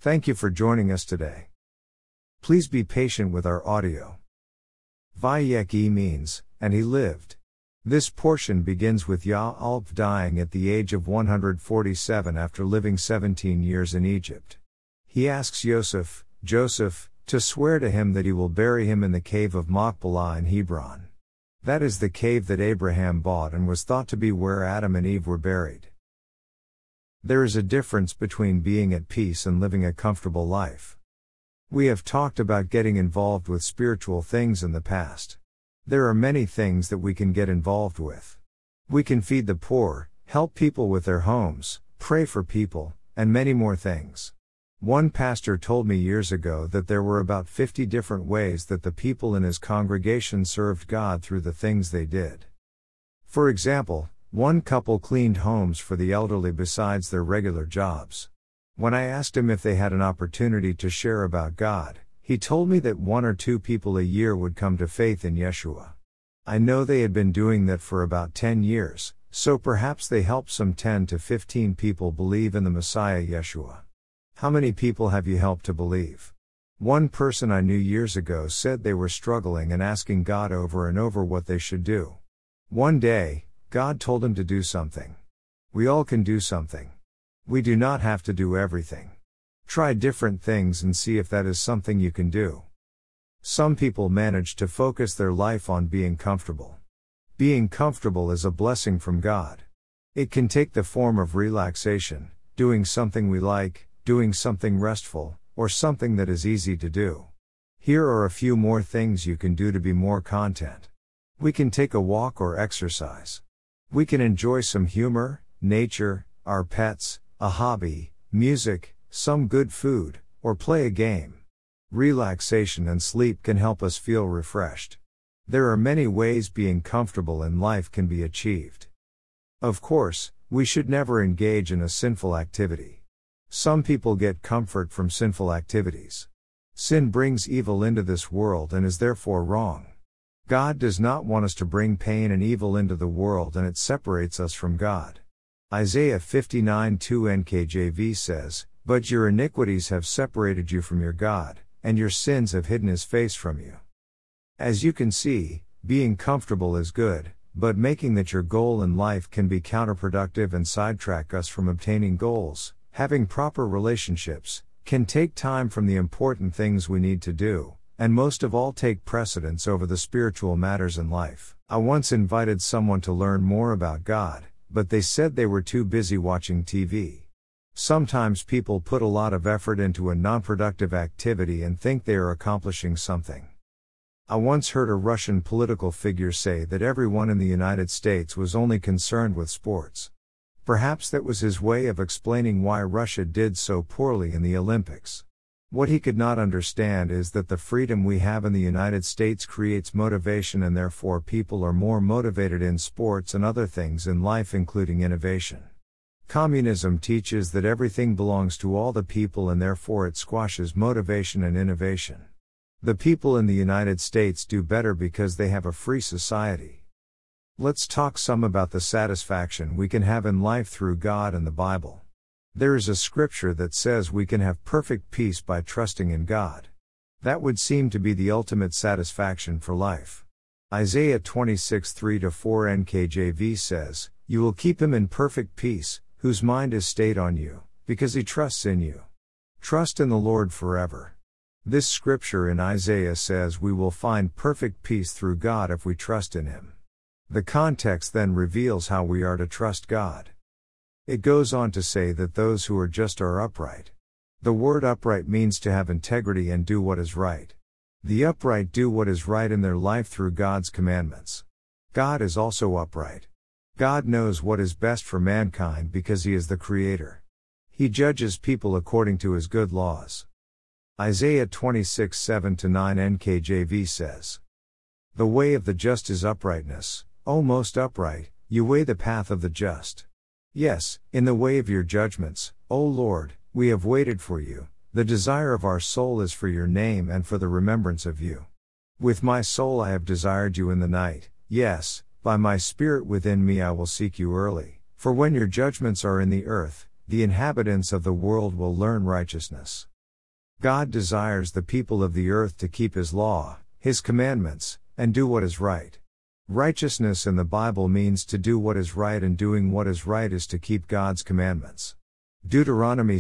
Thank you for joining us today. Please be patient with our audio. Vayek means, and he lived. This portion begins with Ya'alp dying at the age of 147 after living 17 years in Egypt. He asks Joseph, to swear to him that he will bury him in the cave of Machpelah in Hebron. That is the cave that Abraham bought and was thought to be where Adam and Eve were buried. There is a difference between being at peace and living a comfortable life. We have talked about getting involved with spiritual things in the past. There are many things that we can get involved with. We can feed the poor, help people with their homes, pray for people, and many more things. One pastor told me years ago that there were about 50 different ways that the people in his congregation served God through the things they did. For example, one couple cleaned homes for the elderly besides their regular jobs. When I asked him if they had an opportunity to share about God, he told me that 1 or 2 people a year would come to faith in Yeshua. I know they had been doing that for about 10 years, so perhaps they helped some 10 to 15 people believe in the Messiah Yeshua. How many people have you helped to believe? One person I knew years ago said they were struggling and asking God over and over what they should do. One day, God told him to do something. We all can do something. We do not have to do everything. Try different things and see if that is something you can do. Some people manage to focus their life on being comfortable. Being comfortable is a blessing from God. It can take the form of relaxation, doing something we like, doing something restful, or something that is easy to do. Here are a few more things you can do to be more content. We can take a walk or exercise. We can enjoy some humor, nature, our pets, a hobby, music, some good food, or play a game. Relaxation and sleep can help us feel refreshed. There are many ways being comfortable in life can be achieved. Of course, we should never engage in a sinful activity. Some people get comfort from sinful activities. Sin brings evil into this world and is therefore wrong. God does not want us to bring pain and evil into the world, and it separates us from God. Isaiah 59:2 NKJV says, "But your iniquities have separated you from your God, and your sins have hidden his face from you." As you can see, being comfortable is good, but making that your goal in life can be counterproductive and sidetrack us from obtaining goals. Having proper relationships can take time from the important things we need to do, and most of all take precedence over the spiritual matters in life. I once invited someone to learn more about God, but they said they were too busy watching TV. Sometimes people put a lot of effort into a non-productive activity and think they are accomplishing something. I once heard a Russian political figure say that everyone in the United States was only concerned with sports. Perhaps that was his way of explaining why Russia did so poorly in the Olympics. What he could not understand is that the freedom we have in the United States creates motivation, and therefore people are more motivated in sports and other things in life, including innovation. Communism teaches that everything belongs to all the people, and therefore it squashes motivation and innovation. The people in the United States do better because they have a free society. Let's talk some about the satisfaction we can have in life through God and the Bible. There is a scripture that says we can have perfect peace by trusting in God. That would seem to be the ultimate satisfaction for life. Isaiah 26:3-4 NKJV says, "You will keep him in perfect peace, whose mind is stayed on you, because he trusts in you. Trust in the Lord forever." This scripture in Isaiah says we will find perfect peace through God if we trust in him. The context then reveals how we are to trust God. It goes on to say that those who are just are upright. The word upright means to have integrity and do what is right. The upright do what is right in their life through God's commandments. God is also upright. God knows what is best for mankind because he is the Creator. He judges people according to his good laws. Isaiah 26:7-9 NKJV says, "The way of the just is uprightness, O most upright, you weigh the path of the just. Yes, in the way of your judgments, O Lord, we have waited for you. The desire of our soul is for your name and for the remembrance of you. With my soul I have desired you in the night, yes, by my spirit within me I will seek you early, for when your judgments are in the earth, the inhabitants of the world will learn righteousness. God desires the people of the earth to keep His law, His commandments, and do what is right. Righteousness in the Bible means to do what is right, and doing what is right is to keep God's commandments. Deuteronomy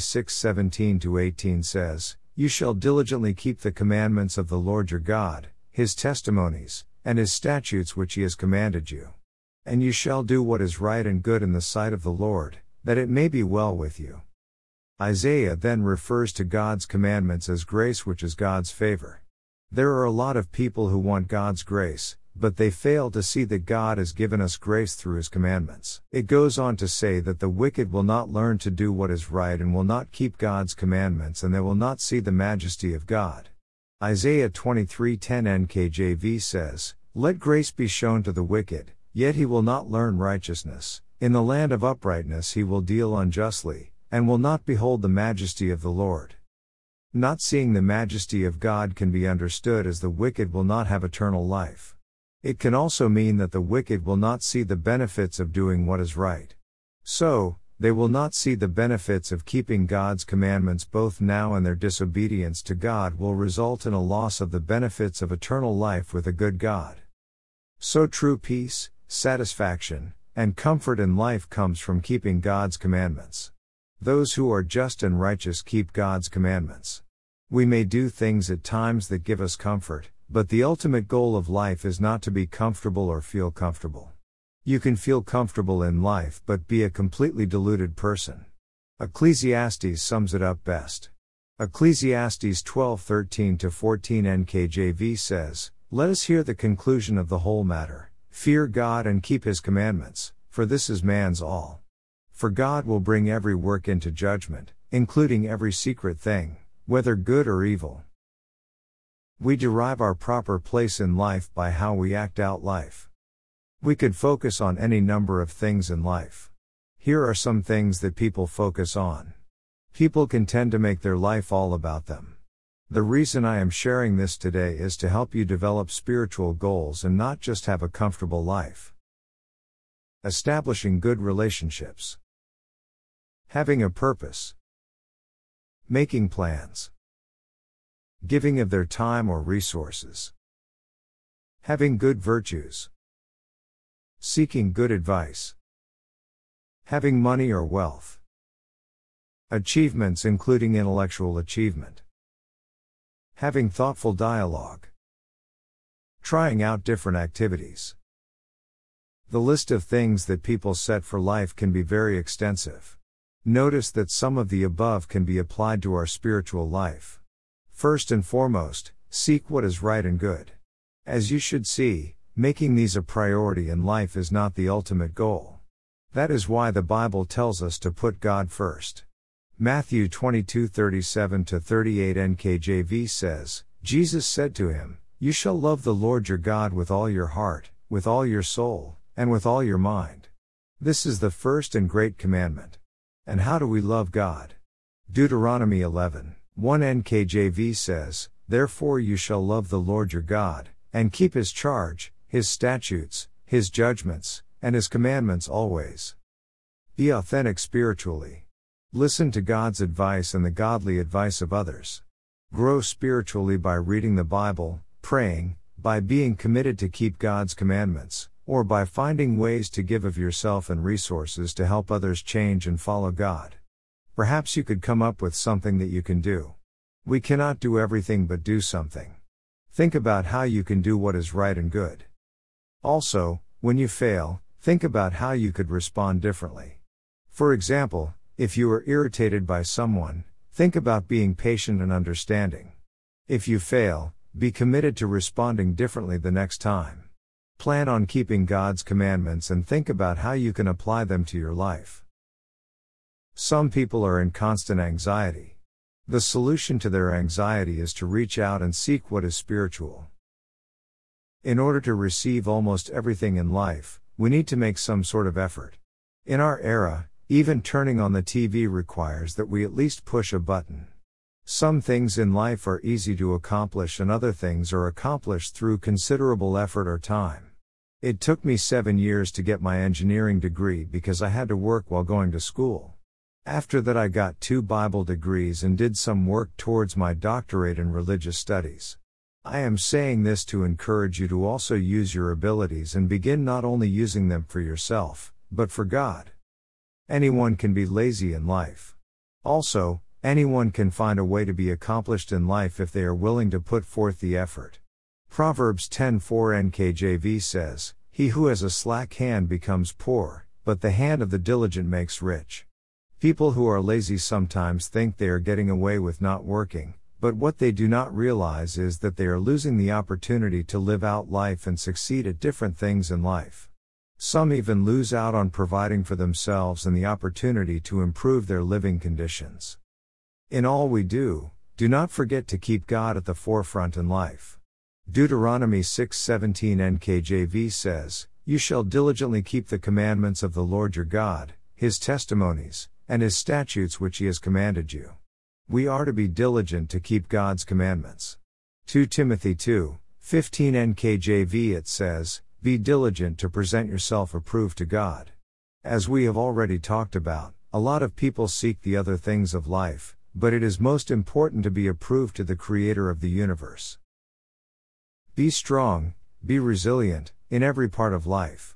6:17-18 says, "You shall diligently keep the commandments of the Lord your God, His testimonies, and His statutes which He has commanded you. And you shall do what is right and good in the sight of the Lord, that it may be well with you." Isaiah then refers to God's commandments as grace, which is God's favor. There are a lot of people who want God's grace, but they fail to see that God has given us grace through His commandments. It goes on to say that the wicked will not learn to do what is right and will not keep God's commandments, and they will not see the majesty of God. Isaiah 23:10 NKJV says, "Let grace be shown to the wicked, yet he will not learn righteousness. In the land of uprightness he will deal unjustly, and will not behold the majesty of the Lord." Not seeing the majesty of God can be understood as the wicked will not have eternal life. It can also mean that the wicked will not see the benefits of doing what is right. So, they will not see the benefits of keeping God's commandments both now, and their disobedience to God will result in a loss of the benefits of eternal life with a good God. So true peace, satisfaction, and comfort in life comes from keeping God's commandments. Those who are just and righteous keep God's commandments. We may do things at times that give us comfort, but the ultimate goal of life is not to be comfortable or feel comfortable. You can feel comfortable in life but be a completely deluded person. Ecclesiastes sums it up best. Ecclesiastes 12:13-14 NKJV says, "Let us hear the conclusion of the whole matter. Fear God and keep His commandments, for this is man's all. For God will bring every work into judgment, including every secret thing, whether good or evil." We derive our proper place in life by how we act out life. We could focus on any number of things in life. Here are some things that people focus on. People can tend to make their life all about them. The reason I am sharing this today is to help you develop spiritual goals and not just have a comfortable life. Establishing good relationships. Having a purpose. Making plans. Giving of their time or resources. Having good virtues. Seeking good advice. Having money or wealth. Achievements including intellectual achievement. Having thoughtful dialogue. Trying out different activities. The list of things that people set for life can be very extensive. Notice that some of the above can be applied to our spiritual life. First and foremost, seek what is right and good. As you should see, making these a priority in life is not the ultimate goal. That is why the Bible tells us to put God first. Matthew 22:37-38 NKJV says, "Jesus said to him, 'You shall love the Lord your God with all your heart, with all your soul, and with all your mind. This is the first and great commandment.'" And how do we love God? Deuteronomy 11:1 NKJV says, "Therefore you shall love the Lord your God, and keep His charge, His statutes, His judgments, and His commandments always." Be authentic spiritually. Listen to God's advice and the godly advice of others. Grow spiritually by reading the Bible, praying, by being committed to keep God's commandments, or by finding ways to give of yourself and resources to help others change and follow God. Perhaps you could come up with something that you can do. We cannot do everything but do something. Think about how you can do what is right and good. Also, when you fail, think about how you could respond differently. For example, if you are irritated by someone, think about being patient and understanding. If you fail, be committed to responding differently the next time. Plan on keeping God's commandments and think about how you can apply them to your life. Some people are in constant anxiety. The solution to their anxiety is to reach out and seek what is spiritual. In order to receive almost everything in life, we need to make some sort of effort. In our era, even turning on the TV requires that we at least push a button. Some things in life are easy to accomplish and other things are accomplished through considerable effort or time. It took me 7 years to get my engineering degree because I had to work while going to school. After that I got 2 Bible degrees and did some work towards my doctorate in religious studies. I am saying this to encourage you to also use your abilities and begin not only using them for yourself, but for God. Anyone can be lazy in life. Also, anyone can find a way to be accomplished in life if they are willing to put forth the effort. Proverbs 10:4 NKJV says, "He who has a slack hand becomes poor, but the hand of the diligent makes rich." People who are lazy sometimes think they are getting away with not working, but what they do not realize is that they are losing the opportunity to live out life and succeed at different things in life. Some even lose out on providing for themselves and the opportunity to improve their living conditions. In all we do not forget to keep God at the forefront in life. Deuteronomy 6:17 NKJV says, "You shall diligently keep the commandments of the Lord your God, His testimonies, and His statutes which He has commanded you." We are to be diligent to keep God's commandments. 2 Timothy 2:15 NKJV it says, "Be diligent to present yourself approved to God." As we have already talked about, a lot of people seek the other things of life, but it is most important to be approved to the Creator of the universe. Be strong, be resilient, in every part of life.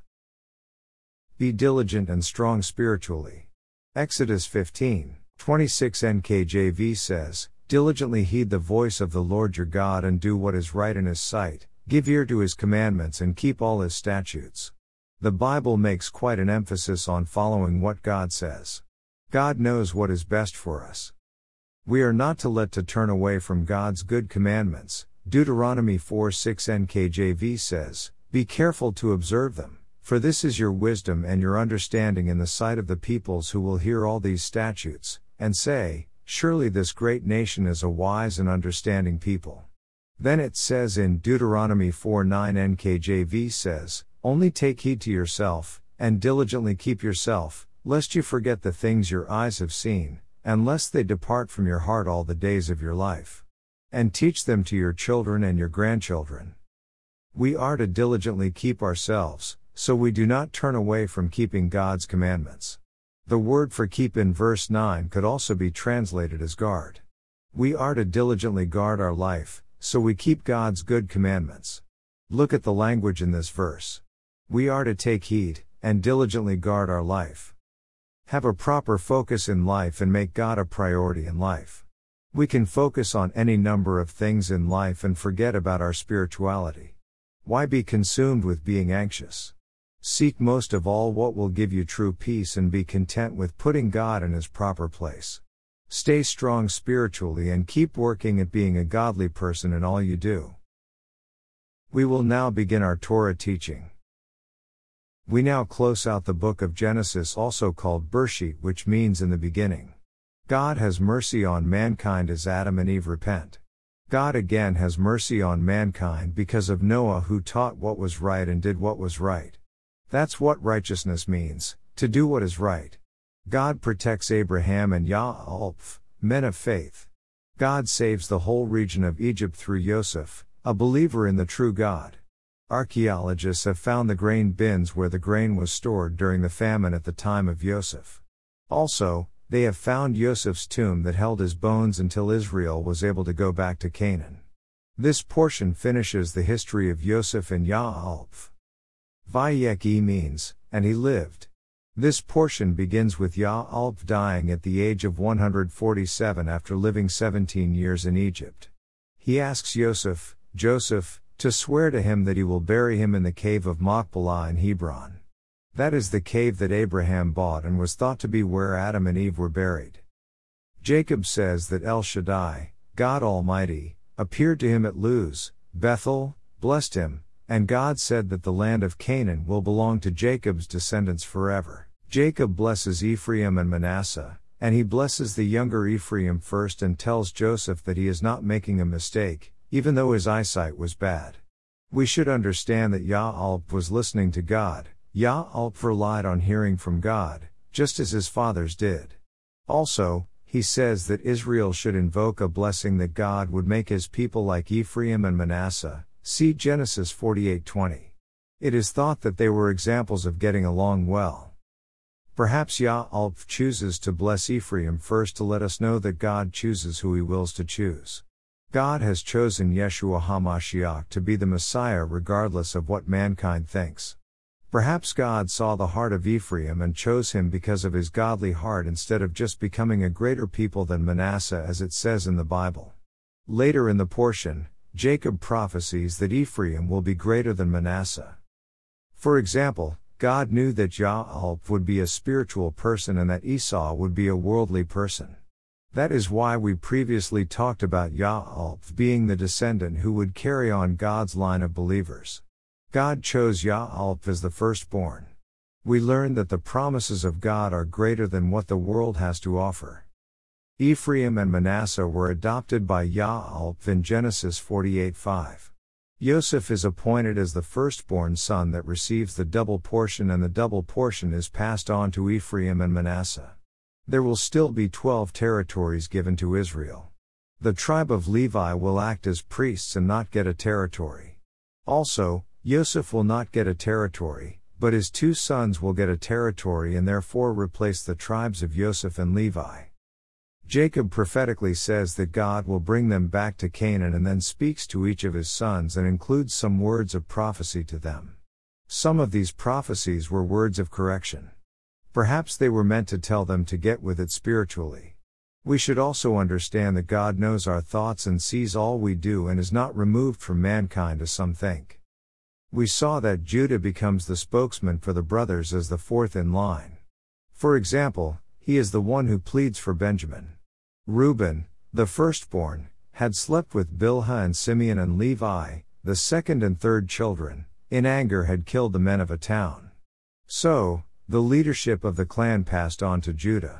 Be diligent and strong spiritually. Exodus 15:26 NKJV says, "Diligently heed the voice of the Lord your God and do what is right in His sight, give ear to His commandments and keep all His statutes." The Bible makes quite an emphasis on following what God says. God knows what is best for us. We are not to let to turn away from God's good commandments. Deuteronomy 4:6 NKJV says, "Be careful to observe them, for this is your wisdom and your understanding in the sight of the peoples who will hear all these statutes, and say, surely this great nation is a wise and understanding people." Then it says in Deuteronomy 4:9 NKJV says, "Only take heed to yourself, and diligently keep yourself, lest you forget the things your eyes have seen, and lest they depart from your heart all the days of your life. And teach them to your children and your grandchildren." We are to diligently keep ourselves, so we do not turn away from keeping God's commandments. The word for keep in verse 9 could also be translated as guard. We are to diligently guard our life, so we keep God's good commandments. Look at the language in this verse. We are to take heed, and diligently guard our life. Have a proper focus in life and make God a priority in life. We can focus on any number of things in life and forget about our spirituality. Why be consumed with being anxious? Seek most of all what will give you true peace and be content with putting God in His proper place. Stay strong spiritually and keep working at being a godly person in all you do. We will now begin our Torah teaching. We now close out the book of Genesis, also called Bereshit, which means in the beginning. God has mercy on mankind as Adam and Eve repent. God again has mercy on mankind because of Noah, who taught what was right and did what was right. That's what righteousness means, to do what is right. God protects Abraham and Ya'alf, men of faith. God saves the whole region of Egypt through Yosef, a believer in the true God. Archaeologists have found the grain bins where the grain was stored during the famine at the time of Yosef. Also, they have found Yosef's tomb that held his bones until Israel was able to go back to Canaan. This portion finishes the history of Yosef and Ya'alf. Vayek means, and he lived. This portion begins with Ya'alf dying at the age of 147 after living 17 years in Egypt. He asks Joseph, to swear to him that he will bury him in the cave of Machpelah in Hebron. That is the cave that Abraham bought and was thought to be where Adam and Eve were buried. Jacob says that El Shaddai, God Almighty, appeared to him at Luz, Bethel, blessed him, and God said that the land of Canaan will belong to Jacob's descendants forever. Jacob blesses Ephraim and Manasseh, and he blesses the younger Ephraim first and tells Joseph that he is not making a mistake, even though his eyesight was bad. We should understand that Ya'alf was listening to God. Ya'alf relied on hearing from God, just as his fathers did. Also, he says that Israel should invoke a blessing that God would make his people like Ephraim and Manasseh, see Genesis 48:20. It is thought that they were examples of getting along well. Perhaps Ya'alf chooses to bless Ephraim first to let us know that God chooses who He wills to choose. God has chosen Yeshua HaMashiach to be the Messiah regardless of what mankind thinks. Perhaps God saw the heart of Ephraim and chose him because of his godly heart instead of just becoming a greater people than Manasseh as it says in the Bible. Later in the portion, Jacob prophesies that Ephraim will be greater than Manasseh. For example, God knew that Ya'alf would be a spiritual person and that Esau would be a worldly person. That is why we previously talked about Ya'alf being the descendant who would carry on God's line of believers. God chose Ya'alf as the firstborn. We learn that the promises of God are greater than what the world has to offer. Ephraim and Manasseh were adopted by Ya'alf in Genesis 48:5. Yosef is appointed as the firstborn son that receives the double portion, and the double portion is passed on to Ephraim and Manasseh. There will still be 12 territories given to Israel. The tribe of Levi will act as priests and not get a territory. Also, Yosef will not get a territory, but his 2 sons will get a territory and therefore replace the tribes of Yosef and Levi. Jacob prophetically says that God will bring them back to Canaan and then speaks to each of his sons and includes some words of prophecy to them. Some of these prophecies were words of correction. Perhaps they were meant to tell them to get with it spiritually. We should also understand that God knows our thoughts and sees all we do and is not removed from mankind as some think. We saw that Judah becomes the spokesman for the brothers as the fourth in line. For example, he is the one who pleads for Benjamin. Reuben, the firstborn, had slept with Bilhah, and Simeon and Levi, the second and third children, in anger had killed the men of a town. So, the leadership of the clan passed on to Judah.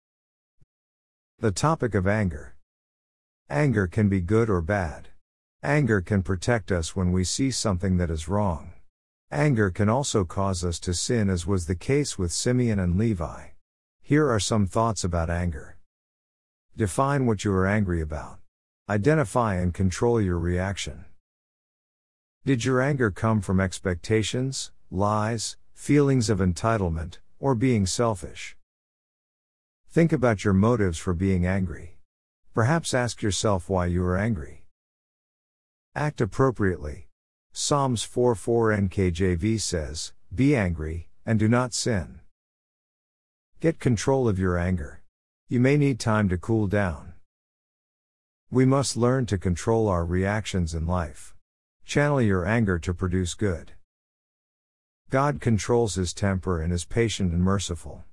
The topic of anger. Anger can be good or bad. Anger can protect us when we see something that is wrong. Anger can also cause us to sin, as was the case with Simeon and Levi. Here are some thoughts about anger. Define what you are angry about. Identify and control your reaction. Did your anger come from expectations, lies, feelings of entitlement, or being selfish? Think about your motives for being angry. Perhaps ask yourself why you are angry. Act appropriately. Psalms 4:4 NKJV says, "Be angry, and do not sin." Get control of your anger. You may need time to cool down. We must learn to control our reactions in life. Channel your anger to produce good. God controls his temper and is patient and merciful.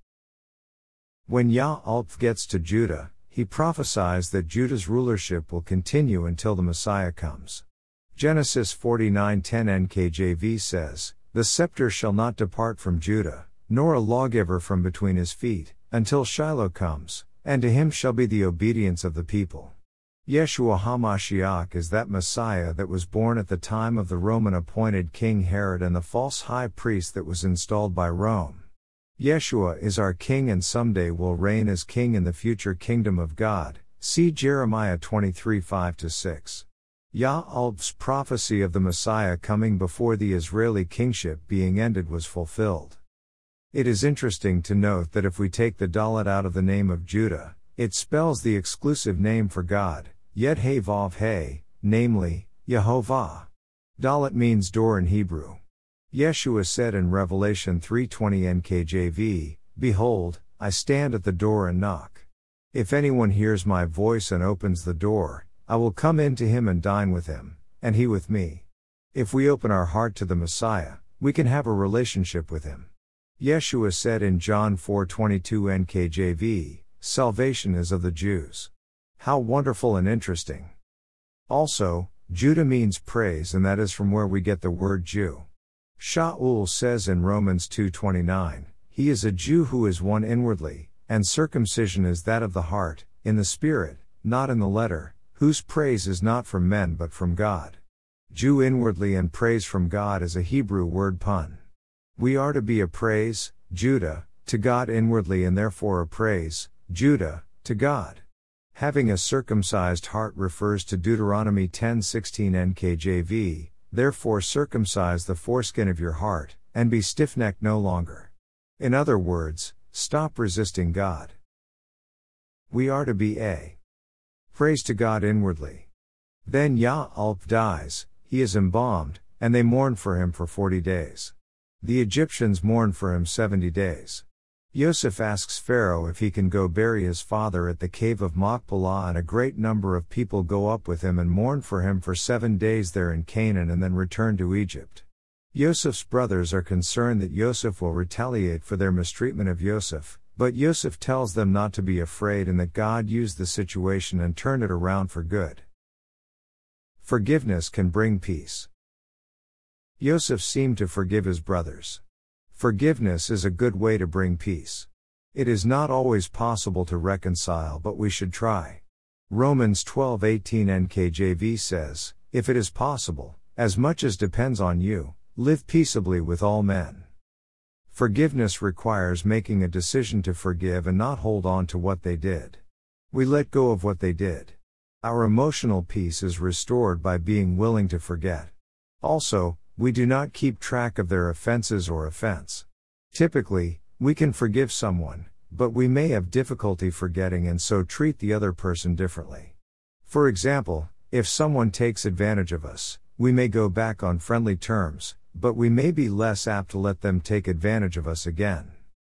When Ya'alf gets to Judah, he prophesies that Judah's rulership will continue until the Messiah comes. Genesis 49:10 NKJV says, "The scepter shall not depart from Judah, nor a lawgiver from between his feet, until Shiloh comes, and to him shall be the obedience of the people." Yeshua HaMashiach is that Messiah that was born at the time of the Roman-appointed King Herod and the false high priest that was installed by Rome. Yeshua is our King and someday will reign as King in the future kingdom of God. See Jeremiah 23:5-6. Ya'alf's prophecy of the Messiah coming before the Israeli kingship being ended was fulfilled. It is interesting to note that if we take the Dalet out of the name of Judah, it spells the exclusive name for God, Yed-Heh-Vav-Heh, namely, Yehovah. Dalet means door in Hebrew. Yeshua said in Revelation 3:20 NKJV, "Behold, I stand at the door and knock. If anyone hears my voice and opens the door, I will come in to him and dine with him, and he with me." If we open our heart to the Messiah, we can have a relationship with him. Yeshua said in John 4:22 NKJV, "Salvation is of the Jews." How wonderful and interesting. Also, Judah means praise, and that is from where we get the word Jew. Shaul says in Romans 2:29, "He is a Jew who is one inwardly, and circumcision is that of the heart, in the spirit, not in the letter, whose praise is not from men but from God." Jew inwardly and praise from God is a Hebrew word pun. We are to be a praise, Judah, to God inwardly, and therefore a praise, Judah, to God. Having a circumcised heart refers to Deuteronomy 10:16 NKJV, "Therefore circumcise the foreskin of your heart, and be stiff-necked no longer." In other words, Stop resisting God. We are to be a praise to God inwardly. Then Ya'alp dies, he is embalmed, and they mourn for him for 40 days. The Egyptians mourn for him 70 days. Yosef asks Pharaoh if he can go bury his father at the cave of Machpelah, and a great number of people go up with him and mourn for him for 7 days there in Canaan and then return to Egypt. Yosef's brothers are concerned that Yosef will retaliate for their mistreatment of Yosef, but Yosef tells them not to be afraid and that God used the situation and turned it around for good. Forgiveness can bring peace. Yosef seemed to forgive his brothers. Forgiveness is a good way to bring peace. It is not always possible to reconcile, but we should try. Romans 12:18 NKJV says, "If it is possible, as much as depends on you, live peaceably with all men." Forgiveness requires making a decision to forgive and not hold on to what they did. We let go of what they did. Our emotional peace is restored by being willing to forget. Also, we do not keep track of their offenses or offense. Typically, we can forgive someone, but we may have difficulty forgetting and so treat the other person differently. For example, if someone takes advantage of us, we may go back on friendly terms, but we may be less apt to let them take advantage of us again.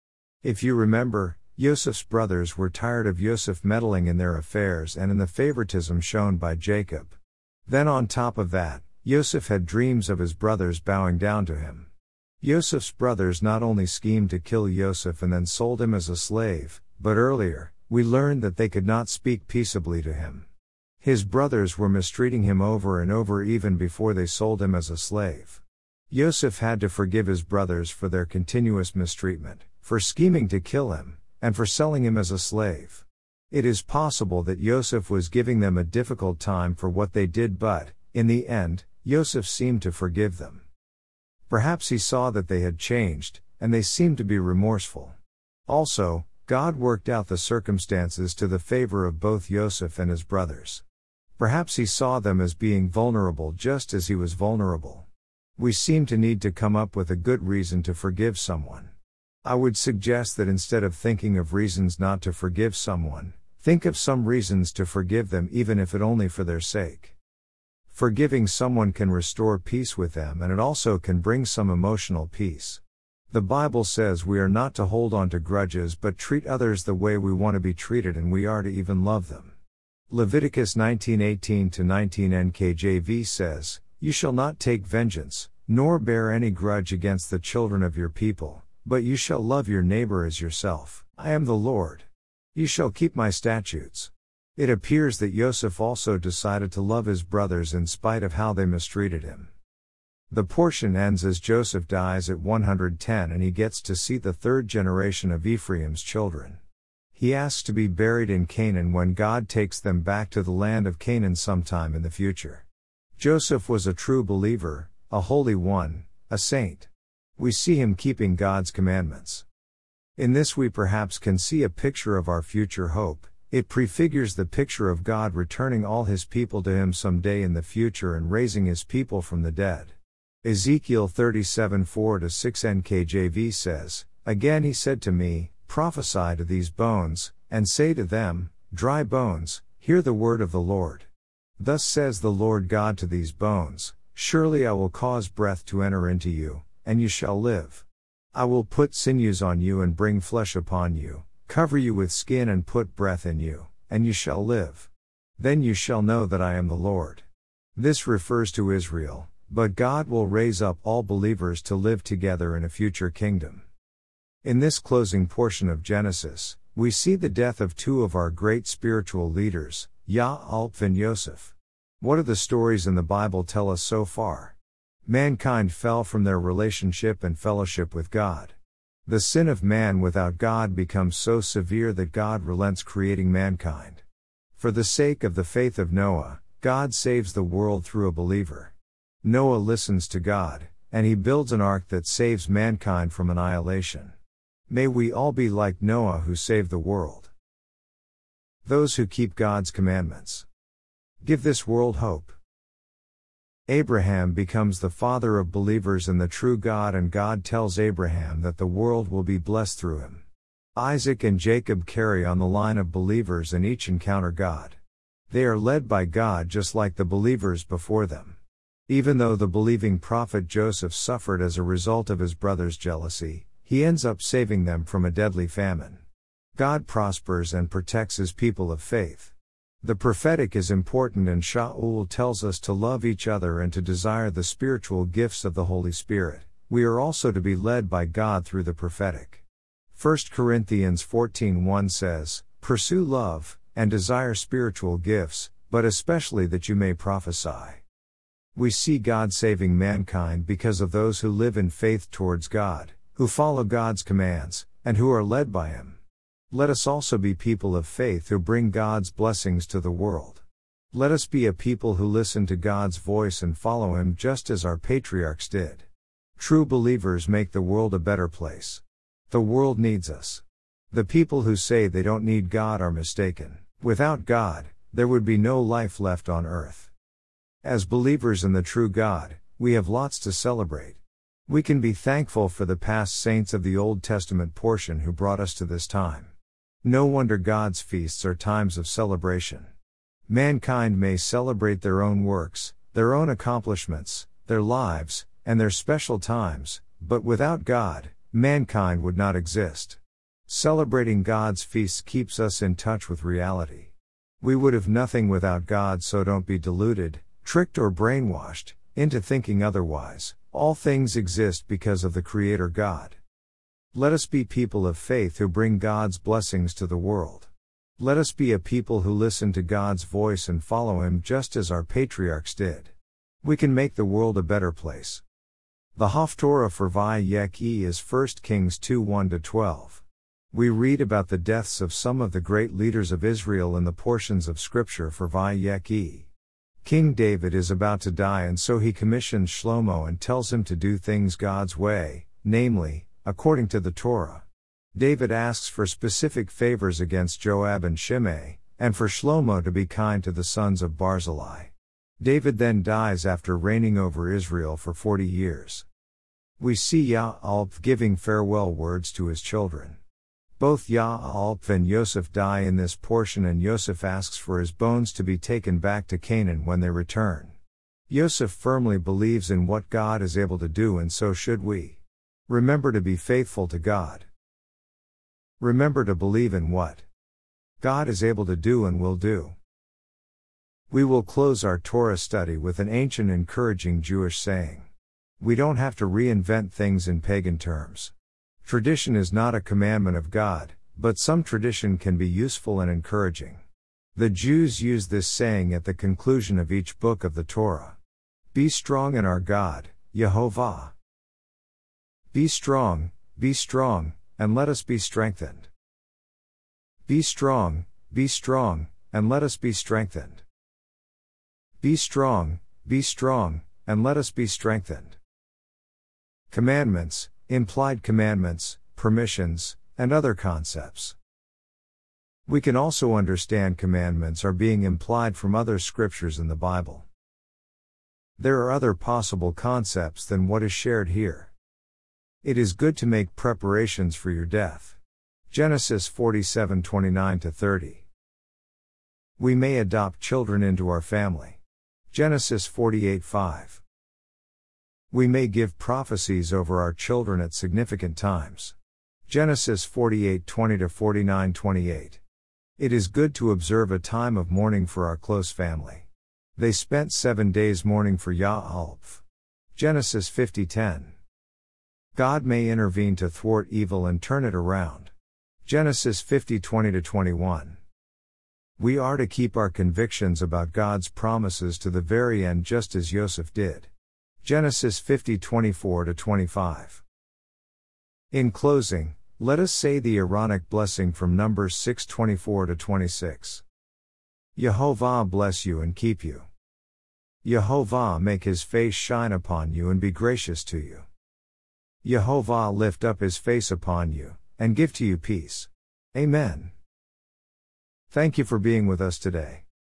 If you remember, Joseph's brothers were tired of Joseph meddling in their affairs and in the favoritism shown by Jacob. Then on top of that, Joseph had dreams of his brothers bowing down to him. Joseph's brothers not only schemed to kill Joseph and then sold him as a slave, but earlier, we learned that they could not speak peaceably to him. His brothers were mistreating him over and over even before they sold him as a slave. Joseph had to forgive his brothers for their continuous mistreatment, for scheming to kill him, and for selling him as a slave. It is possible that Joseph was giving them a difficult time for what they did, but, in the end, Joseph seemed to forgive them. Perhaps he saw that they had changed, and they seemed to be remorseful. Also, God worked out the circumstances to the favor of both Joseph and his brothers. Perhaps he saw them as being vulnerable just as he was vulnerable. We seem to need to come up with a good reason to forgive someone. I would suggest that instead of thinking of reasons not to forgive someone, think of some reasons to forgive them, even if it only for their sake. Forgiving someone can restore peace with them, and it also can bring some emotional peace. The Bible says we are not to hold on to grudges but treat others the way we want to be treated, and we are to even love them. Leviticus 19:18-19 NKJV says, "You shall not take vengeance, nor bear any grudge against the children of your people, but you shall love your neighbor as yourself. I am the Lord. You shall keep my statutes." It appears that Joseph also decided to love his brothers in spite of how they mistreated him. The portion ends as Joseph dies at 110 and he gets to see the third generation of Ephraim's children. He asks to be buried in Canaan when God takes them back to the land of Canaan sometime in the future. Joseph was a true believer, a holy one, a saint. We see him keeping God's commandments. In this we perhaps can see a picture of our future hope. It prefigures the picture of God returning all his people to him someday in the future and raising his people from the dead. Ezekiel 37:4-6 NKJV says, "Again he said to me, prophesy to these bones, and say to them, dry bones, hear the word of the Lord. Thus says the Lord God to these bones, surely I will cause breath to enter into you, and you shall live. I will put sinews on you and bring flesh upon you, cover you with skin and put breath in you, and you shall live. Then you shall know that I am the Lord." This refers to Israel, but God will raise up all believers to live together in a future kingdom. In this closing portion of Genesis, we see the death of two of our great spiritual leaders, Ya'alp and Yosef. What do the stories in the Bible tell us so far? Mankind fell from their relationship and fellowship with God. The sin of man without God becomes so severe that God relents creating mankind. For the sake of the faith of Noah, God saves the world through a believer. Noah listens to God, and he builds an ark that saves mankind from annihilation. May we all be like Noah who saved the world. Those who keep God's commandments. Give this world hope. Abraham becomes the father of believers in the true God, and God tells Abraham that the world will be blessed through him. Isaac and Jacob carry on the line of believers and each encounter God. They are led by God just like the believers before them. Even though the believing prophet Joseph suffered as a result of his brother's jealousy, he ends up saving them from a deadly famine. God prospers and protects his people of faith. The prophetic is important, and Shaul tells us to love each other and to desire the spiritual gifts of the Holy Spirit. We are also to be led by God through the prophetic. 1 Corinthians 14:1 says, "Pursue love, and desire spiritual gifts, but especially that you may prophesy." We see God saving mankind because of those who live in faith towards God, who follow God's commands, and who are led by Him. Let us also be people of faith who bring God's blessings to the world. Let us be a people who listen to God's voice and follow Him just as our patriarchs did. True believers make the world a better place. The world needs us. The people who say they don't need God are mistaken. Without God, there would be no life left on earth. As believers in the true God, we have lots to celebrate. We can be thankful for the past saints of the Old Testament portion who brought us to this time. No wonder God's feasts are times of celebration. Mankind may celebrate their own works, their own accomplishments, their lives, and their special times, but without God, mankind would not exist. Celebrating God's feasts keeps us in touch with reality. We would have nothing without God, so don't be deluded, tricked or brainwashed into thinking otherwise. All things exist because of the Creator God. Let us be people of faith who bring God's blessings to the world. Let us be a people who listen to God's voice and follow Him just as our patriarchs did. We can make the world a better place. The Haftorah for Vayek is 1 Kings 2:1-12. We read about the deaths of some of the great leaders of Israel in the portions of Scripture for Vayek. King David is about to die, and so he commissions Shlomo and tells him to do things God's way, namely, according to the Torah. David asks for specific favors against Joab and Shimei, and for Shlomo to be kind to the sons of Barzillai. David then dies after reigning over Israel for 40 years. We see Ya'alp giving farewell words to his children. Both Ya'alp and Yosef die in this portion, and Yosef asks for his bones to be taken back to Canaan when they return. Yosef firmly believes in what God is able to do, and so should we. Remember to be faithful to God. Remember to believe in what God is able to do and will do. We will close our Torah study with an ancient encouraging Jewish saying. We don't have to reinvent things in pagan terms. Tradition is not a commandment of God, but some tradition can be useful and encouraging. The Jews use this saying at the conclusion of each book of the Torah. Be strong in our God, Yehovah. Be strong, and let us be strengthened. Be strong, and let us be strengthened. Be strong, and let us be strengthened. Commandments, implied commandments, permissions, and other concepts. We can also understand commandments are being implied from other scriptures in the Bible. There are other possible concepts than what is shared here. It is good to make preparations for your death. Genesis 47:29-30. We may adopt children into our family. Genesis 48:5. We may give prophecies over our children at significant times. Genesis 48:20-49-28. It is good to observe a time of mourning for our close family. They spent 7 days mourning for Ya'alp. Genesis 50:10. God may intervene to thwart evil and turn it around. Genesis 50:20-21. We are to keep our convictions about God's promises to the very end, just as Yosef did. Genesis 50:24-25. In closing, let us say the Aaronic blessing from Numbers 6:24-26. Yehovah bless you and keep you. Yehovah make his face shine upon you and be gracious to you. Yehovah lift up his face upon you, and give to you peace. Amen. Thank you for being with us today.